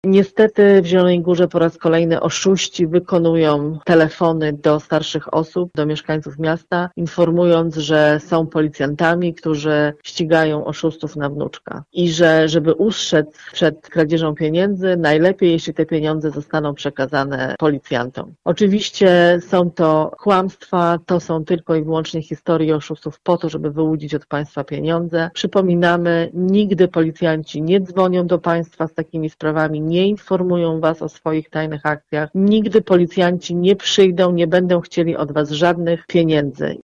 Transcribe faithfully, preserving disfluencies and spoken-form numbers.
Niestety w Zielonej Górze po raz kolejny oszuści wykonują telefony do starszych osób, do mieszkańców miasta, informując, że są policjantami, którzy ścigają oszustów na wnuczka. I że żeby ustrzec przed kradzieżą pieniędzy, najlepiej jeśli te pieniądze zostaną przekazane policjantom. Oczywiście są to kłamstwa, to są tylko i wyłącznie historie oszustów po to, żeby wyłudzić od państwa pieniądze. Przypominamy, nigdy policjanci nie dzwonią do państwa z takimi sprawami, nie informują was o swoich tajnych akcjach. Nigdy policjanci nie przyjdą, nie będą chcieli od was żadnych pieniędzy.